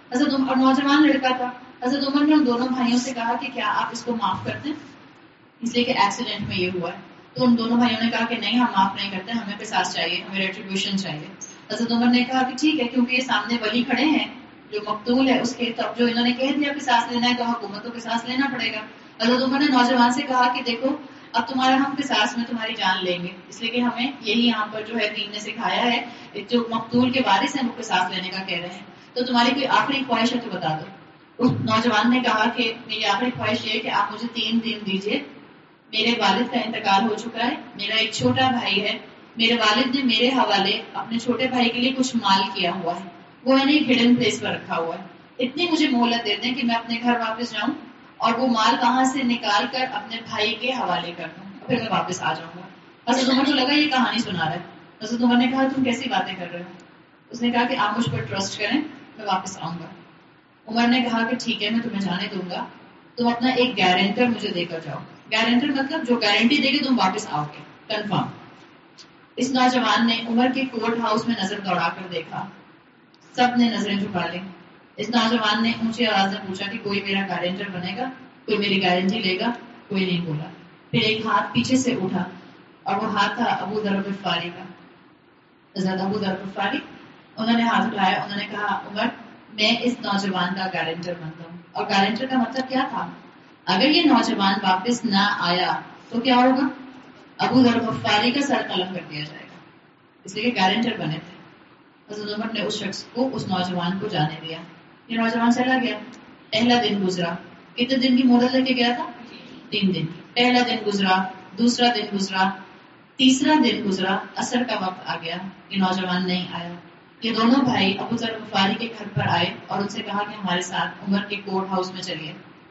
حضرت عمر اور نوجوان لڑکا تھا. حضرت عمر نے ان دونوں بھائیوں سے کہا کہ کیا آپ اس کو معاف کرتے ہیں، اس لیے کہ ایکسیڈنٹ میں یہ ہوا ہے. تو ان دونوں بھائیوں نے کہا کہ نہیں، ہم معاف نہیں کرتے، ہمیں قصاص چاہیے، ہمیں ریٹریبیوشن چاہیے. حضرت عمر نے کہا کہ ٹھیک ہے، کیونکہ یہ سامنے ولی کھڑے ہیں جو مقتول ہے اس کے، تو اب جو انہوں نے کہہ دیا قصاص لینا ہے تو حکومت کو قصاص لینا پڑے گا. حضرت عمر نے نوجوان سے کہا کہ دیکھو اب تمہارا ہم قصاص میں تمہاری جان لیں گے، اس لیے کہ ہمیں یہی یہاں پر جو ہے دین نے سکھایا ہے، جو مقتول کے وارث ہیں وہ قصاص لینے کا کہہ رہے ہیں، تو تمہاری کوئی آخری خواہش ہے تو بتا دو. اس نوجوان نے کہا کہ میری آخری خواہش یہ ہے کہ آپ مجھے 3 دن دیجیے، میرے والد کا انتقال ہو چکا ہے، میرا ایک چھوٹا بھائی ہے، میرے والد نے میرے حوالے اپنے چھوٹے بھائی کے لیے کچھ مال کیا ہوا ہے، وہ میں نے ایک ہڈن پلیس پر رکھا ہوا ہے، اتنی مجھے مہلت دے دیں کہ میں اپنے گھر واپس جاؤں اور وہ مال وہاں سے نکال کر اپنے بھائی کے حوالے کر دوں، پھر میں واپس آ جاؤں گا. حضرت عمر کو لگا یہ کہانی سنا رہا ہے. حضرت عمر نے کہا تم کیسی باتیں کر رہے ہو؟ اس نے کہا کہ آپ مجھ پر ٹرسٹ کریں، میں واپس آؤں گا. عمر نے کہا کہ ٹھیک ہے، میں تمہیں جانے دوں گا، تم اپنا ایک گارنٹر مجھے دے کر جاؤ. گارنٹر مطلب جو گارنٹی دے گی تم واپس آؤ گے، کنفرم. اس نوجوان نے عمر کے کورٹ ہاؤس میں نظر دوڑا کر دیکھا، سب نے نظریں جھکا لی. اس نوجوان نے اونچی آواز میں پوچھا کہ کوئی میرا گارنٹر بنے گا، کوئی میری گارنٹی لے گا؟ کوئی نہیں بولا. پھر ایک ہاتھ پیچھے سے اٹھا اور وہ ہاتھ تھا ابو ذر غفاری کا، حضرت ابو ذر غفاری. انہوں نے ہاتھ اٹھایا، انہوں نے کہا عمر میں اس نوجوان کا گارنٹر بنتا ہوں. اور گارنٹر کا مطلب کیا تھا؟ اگر یہ نوجوان واپس نہ آیا تو کیا ہوگا؟ ابو ذر غفاری کا سر قلم کر دیا جائے گا، اس لیے کہ گارنٹر بنے تھے. حضرت عمر نے اس شخص کو، اس نوجوان کو جانے دیا. یہ نوجوان چلا گیا. پہلا دن گزرا. کتنے دن کی مہلت لے کے گیا تھا؟ 3 دن. پہلا دن گزرا، دوسرا دن گزرا، تیسرا دن گزرا، عصر کا وقت آ گیا، یہ نوجوان نہیں آیا. یہ دونوں بھائی ابو ذر غفاری کے گھر پر آئے اور ان سے کہا کہ ہمارے ساتھ عمر کے کورٹ ہاؤس میں چلیے.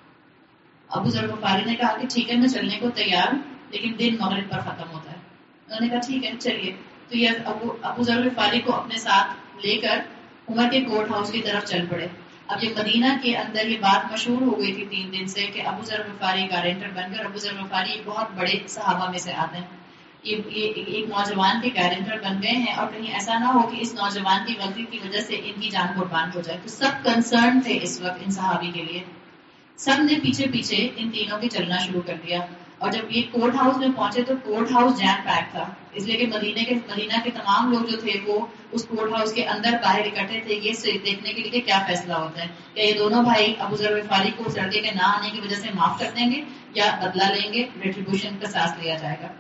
ابو ذر غفاری نے کہا کہ ٹھیک ہے میں چلنے کو تیار ہوں، لیکن دن مغرب پر ختم ہوتا ہے. انہوں نے کہا ٹھیک ہے چلیے. تو یہ ابو ذر غفاری کو اپنے ساتھ لے کر عمر کے کورٹ ہاؤس کی طرف چل پڑے. اب یہ مدینہ کے اندر یہ بات مشہور ہو گئی تھی 3 دن سے کہ ابو ذر غفاری گارنٹر بن کر، ابو ذر غفاری ایک بہت بڑے صحابہ میں سے آتے ہیں، یہ ایک نوجوان کے گارنٹر بن گئے ہیں، اور کہیں ایسا نہ ہو کہ اس نوجوان کی غلطی کی وجہ سے ان کی جان قربان ہو جائے. تو سب کنسرن تھے اس وقت ان صحابی کے لیے. سب نے پیچھے پیچھے ان تینوں کے چلنا شروع کر دیا. اور جب یہ کورٹ ہاؤس میں پہنچے تو کورٹ ہاؤس جیم پیک تھا، اس لیے کہ مدینہ کے تمام لوگ جو تھے وہ اس کورٹ ہاؤس کے اندر باہر اکٹھے تھے، یہ دیکھنے کے لیے کہ کیا فیصلہ ہوتا ہے، کیا یہ دونوں بھائی ابو ذر غفاری کو اس لڑکے کے نہ آنے کی وجہ سے معاف کر دیں گے یا بدلہ لیں گے، ریٹریبیوشن کا ساتھ لیا جائے گا.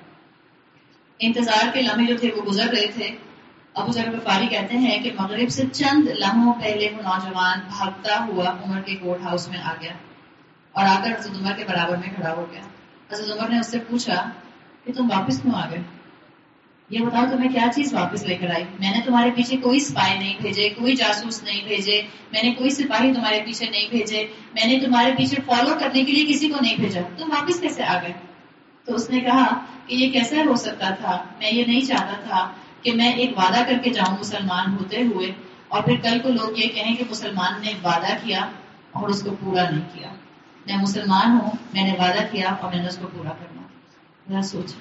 انتظار کے لمحے جو تھے وہ گزر رہے تھے. ابو ذر غفاری کہتے ہیں کہ مغرب سے چند لمحوں پہلے وہ نوجوان بھاگتا ہوا عمر کے کورٹ ہاؤس میں آ گیا اور آ کر حضرت عمر کے برابر میں کھڑا ہو گیا. حضرت عمر نے اس سے پوچھا کہ تم واپس کیوں آ گئے؟ یہ بتاؤ تمہیں کیا چیز واپس لے کر آئی؟ میں نے تمہارے پیچھے کوئی سپائی نہیں بھیجے، کوئی جاسوس نہیں بھیجے، میں نے کوئی سپاہی تمہارے پیچھے نہیں بھیجے، میں نے تمہارے پیچھے فالو کرنے کے لیے کسی کو نہیں بھیجا، تم واپس کیسے آ گئے؟ تو اس نے کہا کہ یہ کیسے ہو سکتا تھا، میں یہ نہیں چاہتا تھا کہ میں ایک وعدہ کر کے جاؤں مسلمان ہوتے ہوئے اور پھر کل کو لوگ یہ کہیں کہ مسلمان نے وعدہ کیا اور اس کو پورا نہیں کیا. میں مسلمان ہوں، میں نے وعدہ کیا اور میں نے اس کو پورا کرنا. ذرا سوچ،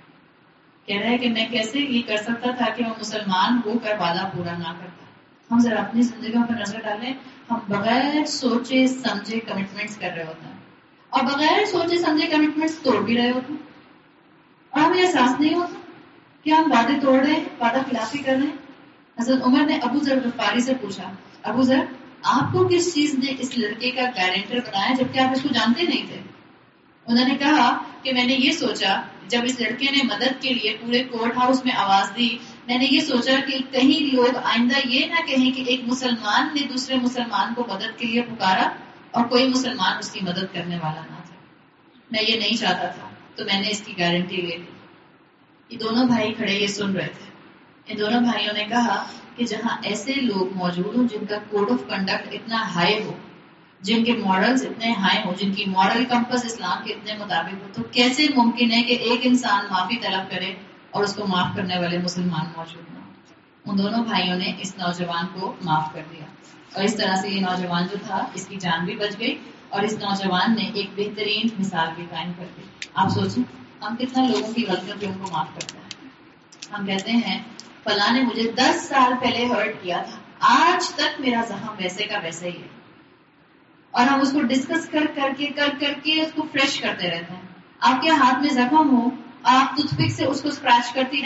کہہ رہا ہے کہ میں کیسے یہ کر سکتا تھا کہ میں مسلمان ہو کر وعدہ پورا نہ کرتا. ہم ذرا اپنی زندگیوں پر نظر ڈالیں، ہم بغیر سوچے سمجھے کمٹمنٹس کر رہے ہوتے ہیں اور بغیر سوچے سمجھے کمٹمنٹس توڑ بھی رہے ہوتے ہیں اور ہمیں احساس نہیں ہوتا کہ ہم وعدے توڑ رہے ہیں، وعدہ خلافی کر رہے ہیں. حضرت عمر نے ابو ذر غفاری سے پوچھا، ابو ذر آپ کو کس چیز نے اس لڑکے کا گارنٹر بنایا جبکہ آپ اس کو جانتے نہیں تھے؟ انہوں نے کہا کہ میں نے یہ سوچا جب اس لڑکے نے مدد کے لیے پورے کورٹ ہاؤس میں آواز دی، میں نے یہ سوچا کہ کہیں لوگ آئندہ یہ نہ کہیں کہ ایک مسلمان نے دوسرے مسلمان کو مدد کے لیے پکارا اور کوئی مسلمان اس کی مدد کرنے والا نہ تھا. میں یہ نہیں چاہتا تھا تو میں نے اس کی گارنٹی لے لی. یہ دونوں بھائی کھڑے یہ سن رہے تھے. ان دونوں بھائیوں نے کہا کہ جہاں ایسے لوگ موجود ہوں جن کا کوڈ آف کنڈکٹ اتنا ہائی ہو، جن کے مورلز اتنے ہائی ہوں، جن کی مورل کمپس اسلام کے اتنے مطابق ہو، تو کیسے ممکن ہے کہ ایک انسان معافی طلب کرے اور اس کو معاف کرنے والے مسلمان موجود نہ ہوں؟ ان دونوں بھائیوں نے اس نوجوان کو معاف کر دیا اور اس طرح سے یہ نوجوان جو تھا اس کی جان بھی بچ گئی اور اس نوجوان نے ایک بہترین مثال بھی قائم کر دی. آپ سوچیں ہم کتنا لوگوں کی غلطیوں پہ ان کو معاف کرتے ہیں. ہم کہتے ہیں فلاں نے مجھے 10 سال پہلے ہرٹ کیا تھا، آج تک میرا زخم ویسے کا ویسا ہی ہے، اور ہم اس کو ڈسکس کر کے اس کو فریش کرتے رہتے ہیں. آپ کے ہاتھ میں زخم ہو، آپ ٹوتھ پک سے اس کو اسکریچ کرتی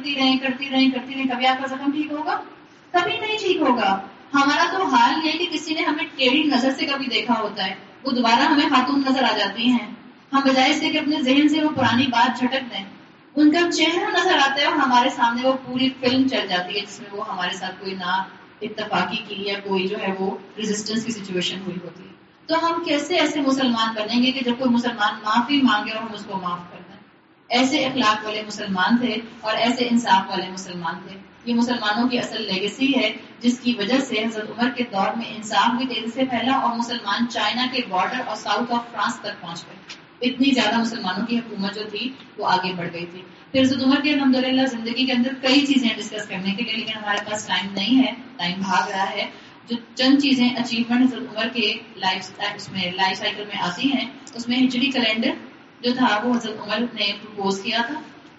رہیں، کبھی آپ کا زخم ٹھیک ہوگا؟ کبھی نہیں ٹھیک ہوگا. ہمارا تو حال یہ کہ کسی نے ہمیں ٹیڑھی نظر سے کبھی دیکھا ہوتا ہے، وہ دوبارہ ہمیں خاتون نظر آ جاتی ہیں، ہم بجائے اس سے کہ اپنے ذہن سے وہ پرانی بات جھٹک دیں، ان کا چہرہ نظر آتا ہے اور ہمارے سامنے وہ پوری فلم چل جاتی ہے جس میں وہ ہمارے ساتھ کوئی نا اتفاقی کی یا کوئی جو ہے وہ ریزسٹنس کی سچویشن ہوئی ہوتی ہے. تو ہم کیسے ایسے مسلمان بنیں گے کہ جب کوئی مسلمان معافی مانگے اور ہم اس کو معاف کر دیں؟ ایسے اخلاق والے مسلمان تھے اور ایسے انصاف والے مسلمان تھے. یہ مسلمانوں کی اصل لیگیسی ہے، جس کی وجہ سے حضرت عمر کے دور میں انصاف بھی تیزی سے پھیلا اور مسلمان چائنا کے بارڈر اور ساؤتھ آف فرانس تک پہنچ گئے. اتنی زیادہ مسلمانوں کی حکومت جو تھی وہ آگے بڑھ گئی تھی. پھر حضرت عمر کی الحمدللہ زندگی کے اندر کئی چیزیں ڈسکس کرنے کے لیے، لیکن ہمارے پاس ٹائم نہیں ہے، ٹائم بھاگ رہا ہے. جو چند چیزیں اچیومنٹ حضرت عمر کے لائف سائیکل میں آتی ہیں، اس میں ہجری کیلنڈر جو تھا وہ حضرت عمر نے پرپوز کیا تھا.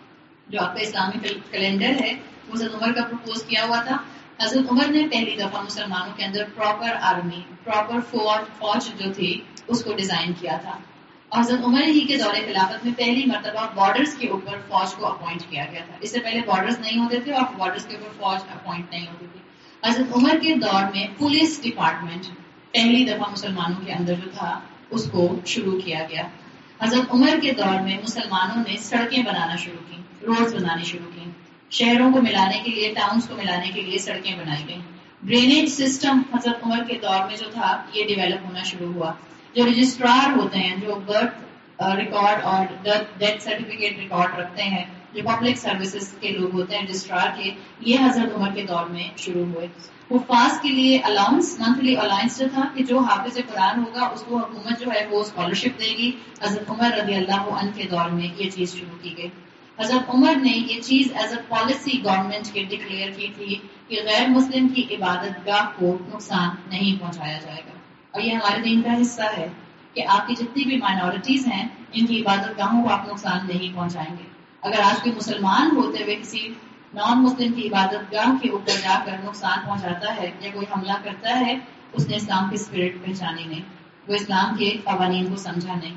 جو آپ کا اسلامی کیلنڈر ہے وہ حضرت عمر کا پرپوز کیا ہوا تھا. حضرت عمر نے پہلی دفعہ مسلمانوں کے اندر پراپر آرمی، پراپر فوج جو تھی اس کو ڈیزائن کیا تھا. اور حضرت عمر ہی کے دور خلافت میں پہلی مرتبہ بارڈرز کے اوپر فوج کو اپوائنٹ کیا گیا تھا. اس سے پہلے بارڈرز نہیں ہوتے تھے اور بارڈرز کے اوپر فوج اپوائنٹ نہیں ہوتی تھی. حضرت عمر کے دور میں پولیس ڈپارٹمنٹ پہلی دفعہ مسلمانوں کے اندر جو تھا اس کو شروع کیا گیا. حضرت عمر کے دور میں مسلمانوں نے سڑکیں بنانا شروع کی، روڈز بنانی شروع کی، شہروں کو ملانے کے لیے، ٹاؤنز کو ملانے کے لیے سڑکیں بنائی گئیں. ڈرینیج سسٹم حضرت عمر کے دور میں جو تھا یہ ڈیولپ ہونا شروع ہوا. جو رجسٹرار ہوتے ہیں، جو برتھ ریکارڈ اور ڈیتھ سرٹیفکیٹ ریکارڈ رکھتے ہیں، جو پبلک سروسز کے لوگ ہوتے ہیں رجسٹرار کے، یہ حضرت عمر کے دور میں شروع ہوئے. حفاظ کے لیے الاؤنس، منتھلی الاؤنس جو تھا کہ جو حافظ قرآن ہوگا اس کو حکومت جو ہے وہ اسکالرشپ دے گی، حضرت عمر رضی اللہ عنہ کے دور میں یہ چیز شروع کی گئی. حضرت عمر نے یہ چیز ایز اے پالیسی گورنمنٹ کے ڈکلیئر کی تھی کہ غیر مسلم کی عبادت گاہ کو نقصان نہیں پہنچایا جائے گا. اور یہ ہمارے دین کا حصہ ہے کہ آپ کی جتنی بھی مائنورٹیز ہیں ان کی عبادت گاہوں کو آپ نقصان نہیں پہنچائیں گے. اگر آج کوئی مسلمان ہوتے ہوئے کسی نان مسلم کی عبادت گاہ کے اوپر جا کر نقصان پہنچاتا ہے یا کوئی حملہ کرتا ہے، اس نے اسلام کی اسپرٹ پہچانی نہیں، وہ اسلام کے قوانین کو سمجھا نہیں.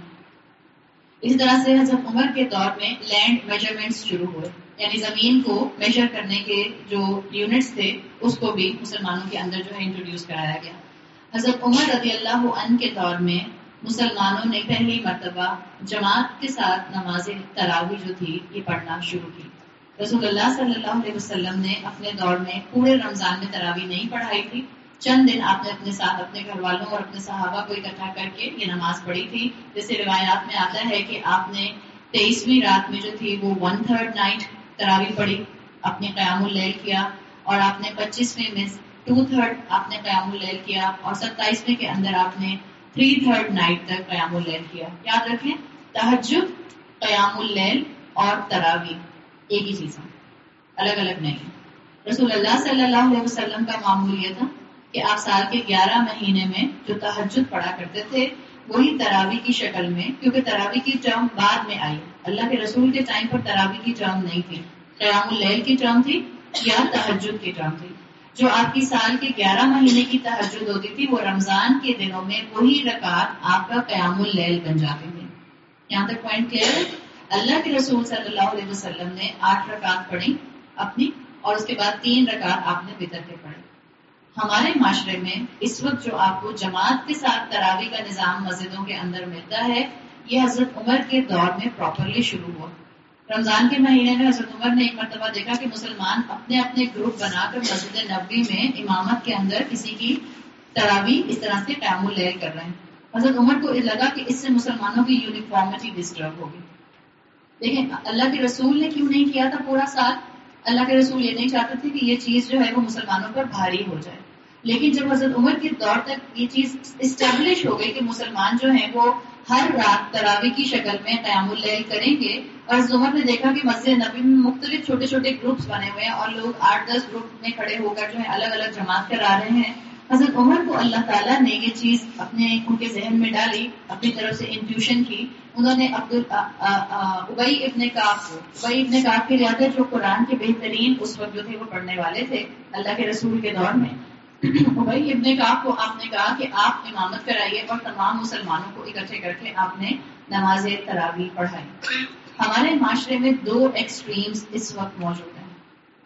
اسی طرح سے حضرت عمر کے دور میں لینڈ میجرمنٹس شروع ہوئے، یعنی زمین کو میجر کرنے کے جو یونٹس تھے اس کو بھی مسلمانوں کے اندر جو ہے انٹروڈیوس کرایا گیا. حضرت عمر رضی اللہ عنہ کے دور میں مسلمانوں نے پہلی مرتبہ جماعت کے ساتھ نماز تراویح جو تھی یہ پڑھنا شروع کی. رسول اللہ صلی اللہ علیہ وسلم نے اپنے دور میں پورے رمضان میں تراویح نہیں پڑھائی تھی. چند دن آپ نے اپنے ساتھ اپنے گھر والوں اور اپنے صحابہ کو اکٹھا کر کے یہ نماز پڑھی تھی. جیسے روایات میں آتا ہے کہ آپ نے 23ویں رات میں جو تھی وہ 1/3 نائٹ تراویح پڑھی، اپنے قیام اللیل کیا، اور آپ نے 25ویں میں 2/3 آپ نے قیام اللیل کیا، اور 27ویں کے اندر آپ نے 3/3 نائٹ تک قیام اللیل کیا. یاد رکھیں تہجد، قیام اللیل اور تراویح ایک ہی چیز ہے، الگ الگ نہیں. رسول اللہ صلی اللہ علیہ وسلم کا معمول یہ تھا کہ آپ سال کے 11 مہینے میں جو تہجد پڑھا کرتے تھے وہی تراویح کی شکل میں، کیونکہ تراویح کی ٹرم بعد میں آئی، اللہ کے رسول کے ٹائم پر تراویح کی ٹرم نہیں تھی، قیام اللیل کی ٹرم تھی یا تہجد کی ٹرم تھی. جو آپ کی سال کے 11 مہینے کی تہجد ہوتی تھی وہ رمضان کے دنوں میں وہی رکعات آپ کا قیام اللیل بن جاتے تھے. یہاں تک پوائنٹ کلیئر ہے؟ اللہ کے رسول صلی اللہ علیہ وسلم نے 8 رکعت پڑھی اپنی، اور اس کے بعد 3 رکعت آپ نے وتر کے پڑھی. ہمارے معاشرے میں اس وقت جو آپ کو جماعت کے ساتھ تراویح کا نظام مسجدوں کے اندر ملتا ہے یہ حضرت عمر کے دور میں پراپرلی شروع ہوا. رمضان کے مہینے میں حضرت عمر نے ایک مرتبہ دیکھا کہ مسلمان اپنے اپنے گروپ بنا کر مسجد نبوی میں امامت کے اندر کسی کی تراویح اس طرح سے قیام اللیل کر رہے ہیں. حضرت عمر کو لگا کہ اس سے مسلمانوں کی یونیفارمٹی ڈسٹرب ہوگی. دیکھیں اللہ کے رسول نے کیوں نہیں کیا تھا پورا سال؟ اللہ کے رسول یہ نہیں چاہتے تھے کہ یہ چیز جو ہے وہ مسلمانوں پر بھاری ہو جائے. لیکن جب حضرت عمر کے دور تک یہ چیز اسٹیبلش ہو گئی کہ مسلمان جو ہیں وہ ہر رات تراویح کی شکل میں قیام اللیل کریں گے، اور حضرت عمر نے دیکھا کہ مسجد نبی میں مختلف چھوٹے چھوٹے گروپس بنے ہوئے ہیں اور لوگ 8-10 گروپ میں کھڑے ہو کر جو ہے الگ الگ جماعت کرا رہے ہیں. حضرت عمر کو اللہ تعالیٰ نے یہ چیز ان کے ذہن میں ڈالی، اپنی طرف سے انٹیوشن کی. انہوں نے ابی ابن کعب کے لحاظ جو قرآن کے بہترین اس وقت جو تھے وہ پڑھنے والے تھے اللہ کے رسول کے دور میں، ابی ابن کعب کو آپ نے کہا کہ آپ امامت کرائیے اور تمام مسلمانوں کو اکٹھے کر کے آپ نے نماز تراویح پڑھائی. ہمارے معاشرے میں دو ایکسٹریمز اس وقت موجود ہیں.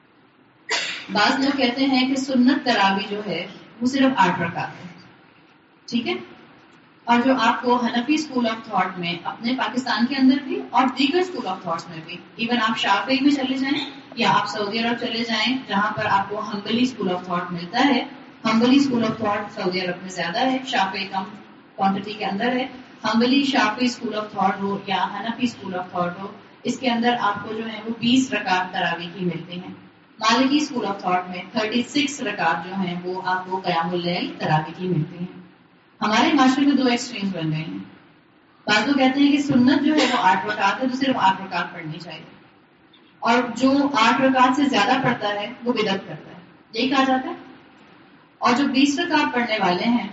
بعض لوگ کہتے ہیں کہ سنت تراویح جو ہے وہ صرف 8 رکعت ہے، ٹھیک ہے، اور جو آپ کو حنفی اسکول آف تھاٹ میں اپنے پاکستان کے اندر بھی اور دیگر اسکول آف تھاٹس میں بھی، ایون آپ شافعی میں چلے جائیں یا آپ سعودی عرب چلے جائیں جہاں پر آپ کو حنبلی اسکول آف تھاٹ ملتا ہے. حنبلی اسکول آف تھاٹ سعودی عرب میں زیادہ ہے، شافعی کم کوانٹٹی کے اندر ہے. حنبلی شافعی اسکول آف تھاٹ ہو یا حنفی اسکول آف تھاٹ ہو، اس کے اندر آپ کو جو ہے وہ 20 رکعت تراویح کی ملتی ہیں. مالکی اسکول آف تھاٹ میں 36 رکعت جو ہیں وہ آپ کو قیام اللیل تراویح کی ملتی ہیں. ہمارے معاشرے میں دو ایکسٹریمز بن گئے ہیں. بعض لوگ کہتے ہیں کہ سنت جو ہے وہ 8 رکعت ہے تو صرف 8 رکعت پڑھنی چاہیے، اور جو 8 رکعت سے زیادہ پڑھتا ہے وہ بدعت کرتا ہے، یہی کہا جاتا ہے. اور جو 20 رکعت پڑھنے والے ہیں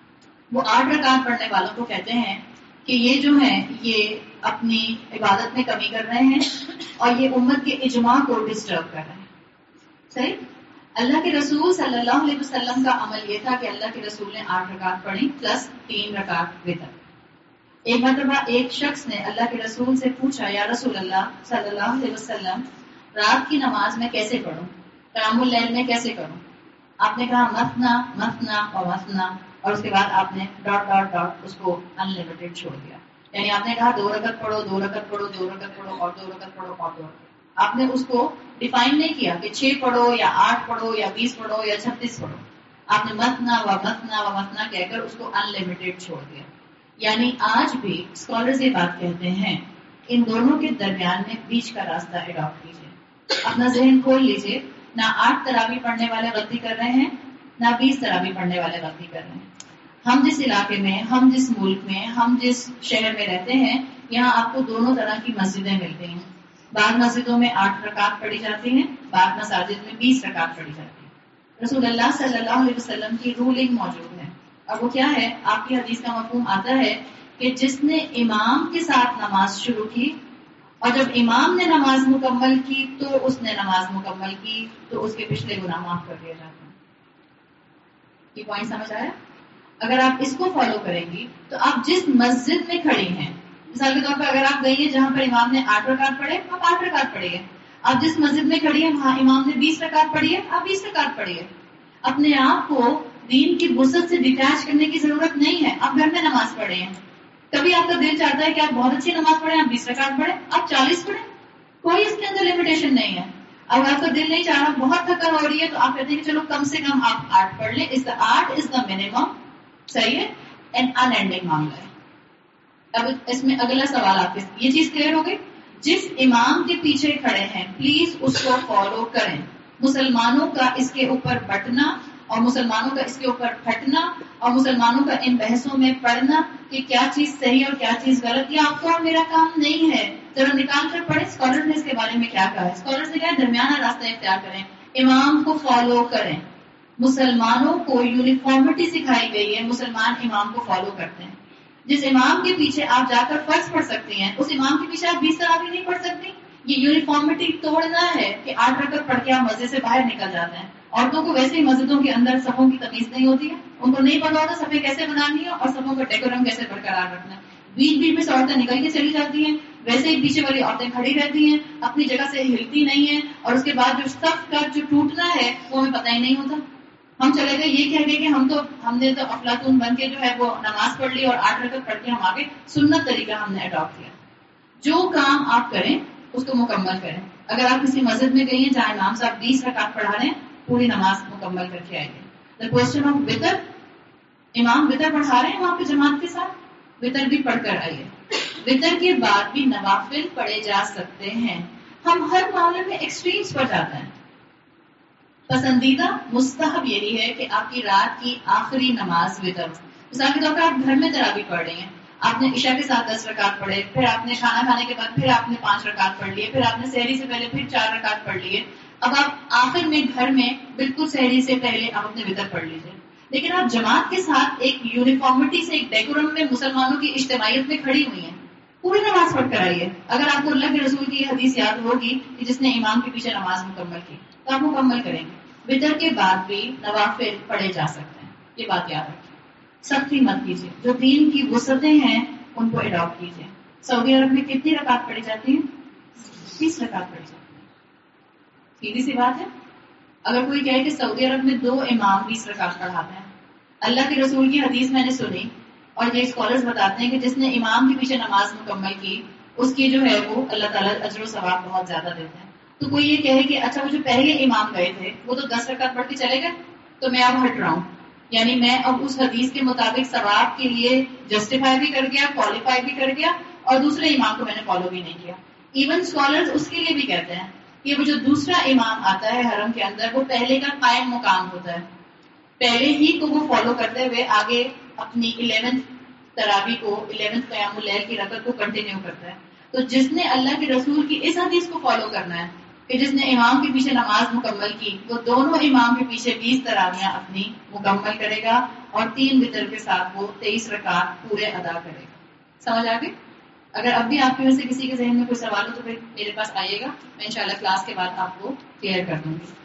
وہ 8 رکعت پڑھنے والوں کو کہتے ہیں کہ یہ جو ہیں یہ اپنی عبادت میں کمی کر رہے ہیں اور یہ امت کے اجماع کو ڈسٹرب کر رہے ہیں. صحیح. اللہ کے رسول صلی اللہ علیہ وسلم کا عمل یہ تھا کہ اللہ کے رسول نے 8 رکعت پڑھی پلس 3 رکعت وتر. ایک مرتبہ ایک شخص نے اللہ کے رسول سے پوچھا، یا رسول اللہ صلی اللہ علیہ وسلم، رات کی نماز میں کیسے پڑھوں، قیام اللیل میں کیسے کروں؟ آپ نے کہا مثنا مثنا و مثنا، اور اس کے بعد آپ نے ڈاٹ ڈاٹ ڈاٹ اس کو ان لمیٹڈ چھوڑ دیا. یعنی آپ نے کہا 2 رکعت پڑھو، 2 رکعت پڑھو، 2 رکعت پڑھو اور 2 رکعت پڑھو اور 2 رکعت. آپ نے اس کو ڈیفائن نہیں کیا کہ 6 پڑھو یا 8 پڑھو یا 20 پڑھو یا 36 پڑھو. آپ نے مثنا و مثنا و مثنا کہہ کر اس کو ان لمیٹڈ چھوڑ دیا. یعنی آج بھی اسکالرز یہ بات کہتے ہیں ان دونوں کے درمیان میں بیچ کا راستہ اڈاپٹ کیجیے. اپنا ذہن کھول لیجیے. نہ 8 تراویح پڑھنے والے غلطی کر رہے ہیں، نہ 20 تراویح پڑھنے والے غلطی کر رہے ہیں. ہم جس علاقے میں، ہم جس ملک میں، ہم جس شہر میں رہتے ہیں، یہاں آپ کو دونوں طرح کی مسجدیں ملتی ہیں. بعض مسجدوں میں 8 رکعت پڑھی جاتی ہیں، بعض مساجد میں 20 رکعت پڑھی جاتی ہے. رسول اللہ صلی اللہ علیہ وسلم کی رولنگ موجود ہے، اور وہ کیا ہے؟ آپ کی حدیث کا مفہوم آتا ہے کہ جس نے امام کے ساتھ نماز شروع کی اور جب امام نے نماز مکمل کی تو اس نے نماز مکمل کی تو اس کے پچھلے گناہ معاف کر دیے جاتے ہیں. یہ پوائنٹ سمجھ آیا؟ اگر آپ اس کو فالو کریں گی تو آپ جس مسجد میں کھڑی ہیں، مثال کے طور پر اگر آپ گئی ہیں جہاں پر امام نے 8 رکعت پڑھے، آپ 8 رکعت پڑھیے. آپ جس مسجد میں کھڑی ہیں وہاں امام نے 20 رکعت پڑھی ہے، آپ 20 رکعت پڑھیے. اپنے آپ کو دین کی وسعت سے ڈیٹیچ کرنے کی ضرورت نہیں ہے. آپ گھر میں نماز پڑھے ہیں، کبھی آپ کا دل چاہتا ہے کہ آپ بہت اچھی نماز پڑھیں، آپ 20 رکعت پڑھیں، آپ 40 پڑھیں، کوئی اس کے اندر لمیٹیشن نہیں ہے. اگر آپ کا دل نہیں چاہ رہا، بہت تھکن ہو رہی ہے، تو آپ کہتے ہیں کہ چلو کم سے کم آپ 8 پڑھ لیں. 8 از دا منیمم. صحیح ہے. اینڈ ان اینڈنگ معاملہ ہے. اب اس میں اگلا سوال آپ کے، یہ چیز کلیئر ہو گئی؟ جس امام کے پیچھے کھڑے ہیں پلیز اس کو فالو کریں. مسلمانوں کا اس کے اوپر بٹنا اور مسلمانوں کا اس کے اوپر پھٹنا اور مسلمانوں کا ان بحثوں میں پڑھنا کہ کیا چیز صحیح اور کیا چیز غلط، یہ آپ کو اور میرا کام نہیں ہے. ذرا نکال کر پڑھیں اسکالر نے اس کے بارے میں کیا کہا ہے. اسکالر نے کہا درمیانہ راستہ اختیار کریں، امام کو فالو کریں. مسلمانوں کو یونیفارمٹی سکھائی گئی ہے، مسلمان امام کو فالو کرتے ہیں. جس امام کے پیچھے آپ جا کر فرض پڑھ سکتی ہیں، اس امام کے پیچھے آپ 20 تراویح نہیں پڑھ سکتی. یہ یونیفارمٹی توڑنا ہے کہ 8 رکعت پڑھ کے آپ مسجد سے باہر نکل جاتے ہیں. عورتوں کو ویسے ہی مسجدوں کے اندر صفوں کی تمیز نہیں ہوتی ہے، ان کو نہیں پتا ہوتا صفیں کیسے بنانی ہے اور صفوں کا ڈیکورم کیسے برقرار رکھنا ہے. بیچ بیچ میں سے عورتیں نکل کے چلی جاتی ہیں، ویسے ہی پیچھے والی عورتیں کھڑی رہتی ہیں، اپنی جگہ سے ہلتی نہیں ہیں، اور اس کے بعد جو صف کا جو ٹوٹنا ہے وہ ہمیں پتہ ہی نہیں ہوتا. ہم چلے گئے یہ کہہ گئے کہ ہم نے تو افلاطون بن کے جو ہے وہ نماز پڑھ لی اور 8 رکعت پڑھ کے ہم آگے سنت طریقہ ہم نے اڈاپٹ کیا. جو کام آپ کریں اس کو مکمل کریں. اگر آپ کسی مسجد میں گئی ہیں جہاں امام صاحب 20 رکعت پڑھا رہے ہیں، پوری نماز مکمل کر کے آئیے. دا کوسچن آف وتر، امام وتر پڑھا رہے ہیں وہاں پہ جماعت کے ساتھ، وتر بھی پڑھ کر آئیے. وتر کے بعد بھی نوافل پڑھے جا سکتے ہیں. ہم ہر معاملے میں ایکسٹریمز پر جاتے ہیں. پسندیدہ مستحب یہی ہے کہ آپ کی رات کی آخری نماز وتر. مثال کے طور پر آپ گھر میں تراویح پڑھ رہی ہیں، آپ نے عشاء کے ساتھ 10 رکعت پڑھے، پھر آپ نے کھانا کھانے کے بعد پھر آپ نے 5 رکعت پڑھ لیے، پھر آپ نے سحری سے پہلے پھر 4 رکعت پڑھ لیے. اب آپ آخر میں گھر میں بالکل سحری سے پہلے آپ اپنے وتر پڑھ لیجیے. لیکن آپ جماعت کے ساتھ ایک یونیفارمٹی سے، ایک ڈیکورم میں مسلمانوں کی اجتماعیت میں کھڑی ہوئی ہیں، پوری نماز پڑھ کر آئیے. اگر آپ کو اللہ کے رسول کی یہ حدیث یاد ہوگی کہ جس نے امام کے پیچھے نماز مکمل کی تو آپ مکمل کریں گے. وطر کے بعد بھی نوافل پڑھے جا سکتے ہیں، یہ بات یاد رکھیں. سختی مت کیجیے، جو دین کی وسعتیں ہیں ان کو اڈاپٹ کیجیے. سعودی عرب میں کتنی رکعت پڑھی جاتی ہیں؟ 30 رکعت پڑھی جاتی ہے. سیدھی سی بات ہے. اگر کوئی کہے کہ سعودی عرب میں 2 امام 20 رکعت پڑھاتے ہیں، اللہ کے رسول کی حدیث میں نے سنی اور یہ اسکالرز بتاتے ہیں کہ جس نے امام کے پیچھے نماز مکمل کی اس کی جو ہے وہ اللہ تعالیٰ اجر و ثواب بہت زیادہ دیتے ہیں. تو کوئی یہ کہے کہ اچھا وہ جو پہلے امام گئے تھے وہ تو 10 رکعت پڑھ کے چلے گئے تو میں اب ہٹ رہا ہوں، یعنی میں اب اس حدیث کے مطابق ثواب کے لیے جسٹیفائی بھی کر گیا، کوالیفائی بھی کر گیا، اور دوسرے امام کو میں نے فالو بھی نہیں کیا. ایون اسکالرز اس کے لیے بھی کہتے ہیں کہ وہ جو دوسرا امام آتا ہے حرم کے اندر وہ پہلے کا قائم مقام ہوتا ہے، پہلے ہی کو وہ فالو کرتے ہوئے آگے اپنی 11 تراوی کو 11 قیام اللیل کی رکعت کو کنٹینیو کرتا ہے. تو جس نے اللہ کے رسول کی اس حدیث کو فالو کرنا ہے کہ جس نے امام کے پیچھے نماز مکمل کی وہ دونوں امام کے پیچھے 20 تراویاں اپنی مکمل کرے گا اور 3 وتر کے ساتھ وہ 23 رکعت پورے ادا کرے گا. سمجھ آ گئی؟ اگر اب بھی آپ میں سے کسی کے ذہن میں کوئی سوال ہو تو پھر میرے پاس آئیے گا، میں انشاءاللہ کلاس کے بعد آپ کو کلیئر کر دوں گی.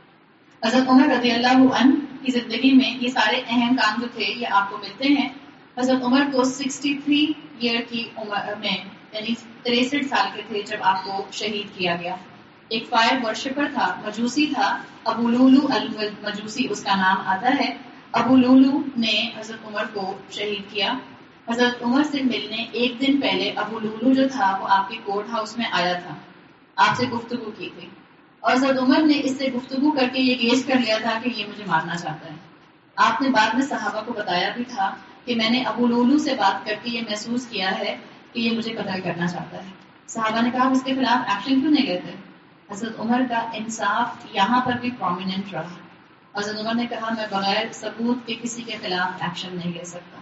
حضرت عمر رضی اللہ عنہ کی زندگی میں یہ سارے اہم کام جو تھے یہ آپ کو ملتے ہیں. حضرت عمر کو 63 ایئر کی عمر میں یعنی 63 سال کے تھے جب آپ کو شہید کیا گیا. ایک فائر ورشپر تھا، مجوسی تھا، ابو لولو المجوسی اس کا نام آتا ہے. ابو لولو نے حضرت عمر کو شہید کیا. حضرت عمر سے ملنے ایک دن پہلے ابو لولو جو تھا وہ آپ کے کورٹ ہاؤس میں آیا تھا، آپ سے گفتگو کی تھی، اور حضرت عمر نے اس سے گفتگو کر کے یہ گیج کر لیا تھا کہ یہ مجھے مارنا چاہتا ہے. آپ نے بعد میں صحابہ کو بتایا بھی تھا کہ میں نے ابو لولو سے بات کر کے یہ محسوس کیا ہے کہ یہ مجھے قتل کرنا چاہتا ہے. صحابہ نے کہا اس کے خلاف ایکشن کیوں نہیں لیتے؟ حضرت عمر کا انصاف یہاں پر بھی پرومیننٹ رہا. حضرت عمر نے کہا میں بغیر ثبوت کے کسی کے خلاف ایکشن نہیں لے سکتا.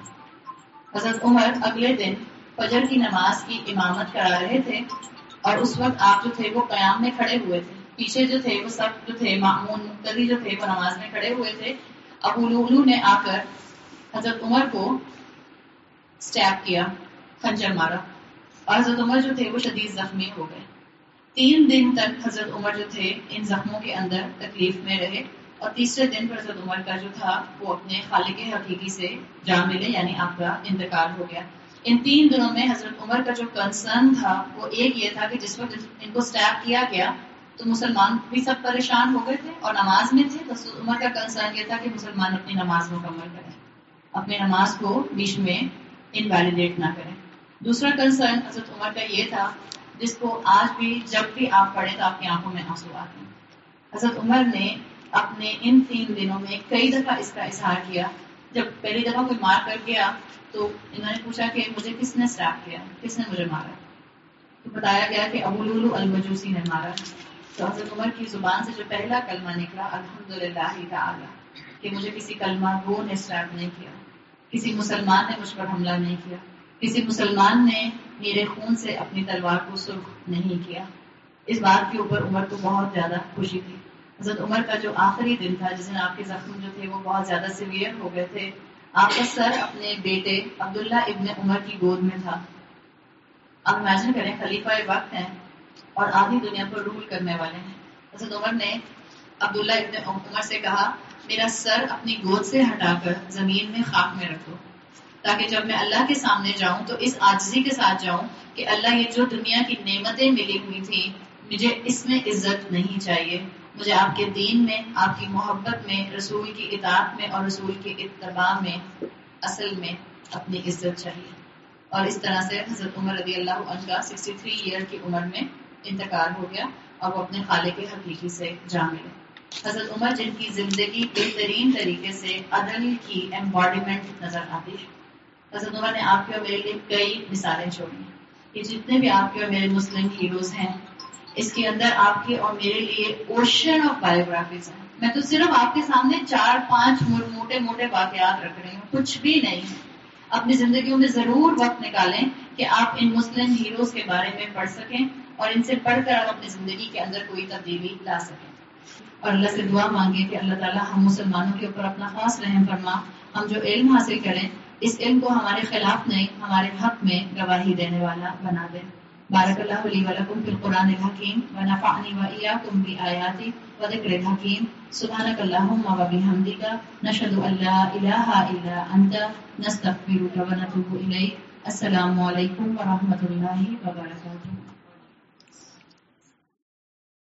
حضرت عمر اگلے دن فجر کی نماز کی امامت کرا رہے تھے اور اس وقت آپ جو تھے وہ قیام میں کھڑے ہوئے تھے. پیچھے جو تھے وہ سب جو تھے مامون مقتدی جو تھے وہ نماز میں کھڑے ہوئے تھے. ابو لولو نے آ کر حضرت عمر کو سٹیپ کیا، خنجر مارا، اور حضرت عمر جو تھے وہ شدید زخمی ہو گئے. 3 دن تک حضرت عمر جو تھے ان زخموں کے اندر تکلیف میں رہے، اور تیسرے دن پر حضرت عمر کا جو تھا وہ اپنے خالق حقیقی سے جا ملے، یعنی آپ کا انتقال ہو گیا. ان 3 دنوں میں حضرت عمر کا جو کنسرن تھا وہ ایک یہ تھا کہ جس وقت ان کو سٹیپ کیا گیا تو مسلمان بھی سب پریشان ہو گئے تھے اور نماز میں تھے. تو حضرت عمر کا کنسرن یہ تھا کہ مسلمان اپنی نماز مکمل کریں، اپنی نماز کو بیچ میں انویلیڈیٹ نہ کریں. دوسرا کنسرن حضرت عمر کا یہ تھا جس کو آج بھی جب بھی آپ پڑھیں تو آپ کی آنکھوں میں آنسو آتے ہیں. حضرت عمر نے اپنے ان 3 دنوں میں کئی دفعہ اس کا اظہار کیا. جب پہلی دفعہ کوئی مار کر گیا تو انہوں نے پوچھا کہ مجھے کس نے سٹیپ کیا، کس نے مجھے مارا؟ تو بتایا گیا کہ ابو لولو المجوسی نے مارا. تو حضرت عمر کی زبان سے جو پہلا کلمہ نکلا الحمدللہ تعالی، کہ مجھے کسی کلمہ گو نے سٹیپ نہیں کیا، کسی مسلمان نے مجھ پر حملہ نہیں کیا، کسی مسلمان نے میرے خون سے اپنی تلوار کو سرخ نہیں کیا. اس بات کے اوپر عمر کو بہت زیادہ خوشی تھی. حضرت عمر کا جو آخری دن تھا جس دن آپ کے زخم جو تھے وہ بہت زیادہ سیویئر ہو گئے تھے، آپ کا سر اپنے بیٹے عبداللہ ابن عمر کی گود میں تھا. آپ امیجن کریں خلیفہ وقت ہیں اور آدھی دنیا پر رول کرنے والے ہیں. حضرت عمر نے عبداللہ ابن عمر سے کہا میرا سر اپنی گود سے ہٹا کر زمین میں خاک میں رکھو تاکہ جب میں اللہ کے سامنے جاؤں تو اس عاجزی کے ساتھ جاؤں کہ اللہ یہ جو دنیا کی نعمتیں ملی ہوئی تھیں مجھے اس میں عزت نہیں چاہیے، مجھے آپ کے دین میں، آپ کی محبت میں، رسول کی اطاعت میں اور رسول کی اتباع میں اصل میں اپنی عزت چاہیے. اور اس طرح سے حضرت عمر رضی اللہ عنہ کا 63 ایئر کی عمر میں انتقال ہو گیا اور وہ اپنے خالق حقیقی سے جا ملے. حضرت عمر جن کی زندگی بہترین طریقے سے عدل کی ایمباڈیمنٹ نظر آتی ہے. حضرت عمر نے آپ کے اور میرے لیے کئی مثالیں چھوڑی ہیں. یہ جتنے بھی آپ کے اور میرے مسلم ہیروز ہیں اس کے اندر آپ کے اور میرے لیے اوشن آف بایوگرافیز ہیں. میں تو صرف آپ کے سامنے 4-5 موٹے موٹے واقعات رکھ رہی ہوں، کچھ بھی نہیں. اپنی زندگیوں میں ضرور وقت نکالیں کہ آپ ان مسلم ہیروز کے بارے میں پڑھ سکیں اور ان سے پڑھ کر آپ اپنی زندگی کے اندر کوئی تبدیلی لا سکیں. اور اللہ سے دعا مانگیں کہ اللہ تعالیٰ ہم مسلمانوں کے اوپر اپنا خاص رحم فرما. ہم جو علم حاصل کریں اس علم کو ہمارے خلاف نہیں ہمارے حق میں گواہی دینے والا بنا دے. بارک اللہ لی ولکم فی القرآن الحکیم ونفعنی وإیاکم بآیاتی وذکر الحکیم سبحانک اللہم وبحمدک نشہد ان لا الہ الا انت نستغفرک ونتوب الیک. السلام علیکم ورحمۃ اللہ وبرکاتہ.